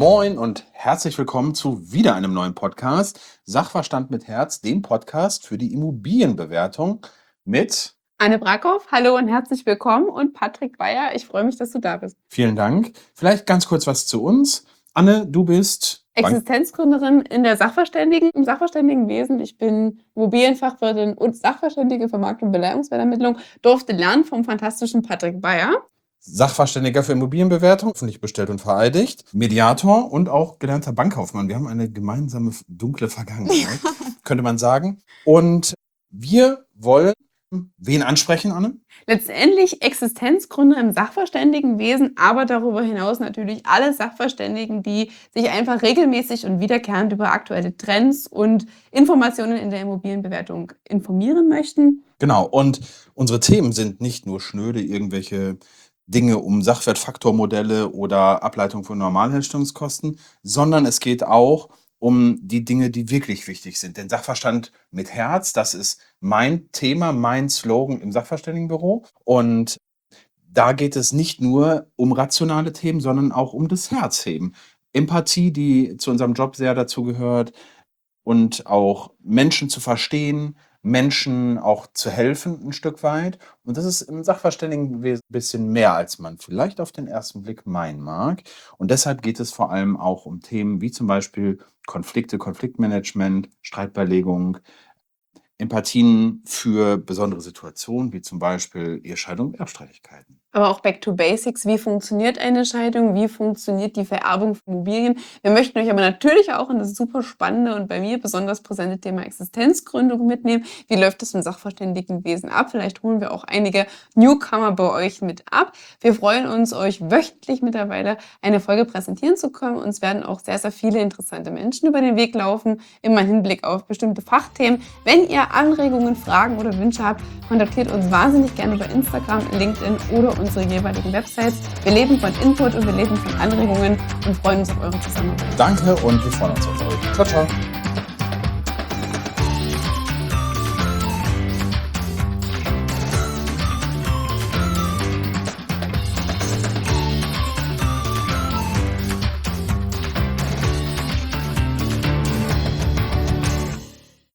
Moin und herzlich willkommen zu wieder einem neuen Podcast. Sachverstand mit Herz, dem Podcast für die Immobilienbewertung mit Anne Brackhoff, hallo und herzlich willkommen, und Patrick Beyer, ich freue mich, dass du da bist. Vielen Dank. Vielleicht ganz kurz was zu uns. Anne, du bist Existenzgründerin im Sachverständigenwesen. Ich bin Immobilienfachwirtin und Sachverständige für Markt- und Beleihungswertermittlung, durfte lernen vom fantastischen Patrick Beyer. Sachverständiger für Immobilienbewertung, öffentlich bestellt und vereidigt, Mediator und auch gelernter Bankkaufmann. Wir haben eine gemeinsame dunkle Vergangenheit, könnte man sagen. Und wir wollen wen ansprechen, Anne? Letztendlich Existenzgründer im Sachverständigenwesen, aber darüber hinaus natürlich alle Sachverständigen, die sich einfach regelmäßig und wiederkehrend über aktuelle Trends und Informationen in der Immobilienbewertung informieren möchten. Genau, und unsere Themen sind nicht nur schnöde irgendwelche Dinge um Sachwertfaktormodelle oder Ableitung von Normalherstellungskosten, sondern es geht auch um die Dinge, die wirklich wichtig sind. Denn Sachverstand mit Herz, das ist mein Thema, mein Slogan im Sachverständigenbüro. Und da geht es nicht nur um rationale Themen, sondern auch um das Herzheben. Empathie, die zu unserem Job sehr dazu gehört, und auch Menschen zu verstehen, Menschen auch zu helfen ein Stück weit. Und das ist im Sachverständigenwesen ein bisschen mehr, als man vielleicht auf den ersten Blick meinen mag. Und deshalb geht es vor allem auch um Themen wie zum Beispiel Konflikte, Konfliktmanagement, Streitbeilegung, Empathien für besondere Situationen, wie zum Beispiel Ehescheidung und Erbstreitigkeiten. Aber auch back to basics. Wie funktioniert eine Scheidung? Wie funktioniert die Vererbung von Immobilien? Wir möchten euch aber natürlich auch in das super spannende und bei mir besonders präsente Thema Existenzgründung mitnehmen. Wie läuft das im Sachverständigenwesen ab? Vielleicht holen wir auch einige Newcomer bei euch mit ab. Wir freuen uns, euch wöchentlich mittlerweile eine Folge präsentieren zu können. Uns werden auch sehr, sehr viele interessante Menschen über den Weg laufen, immer im Hinblick auf bestimmte Fachthemen. Wenn ihr Anregungen, Fragen oder Wünsche habt, kontaktiert uns wahnsinnig gerne über Instagram, LinkedIn oder unsere jeweiligen Websites. Wir leben von Input und wir leben von Anregungen und freuen uns auf eure Zusammenarbeit. Danke und wir freuen uns auf euch. Ciao, ciao.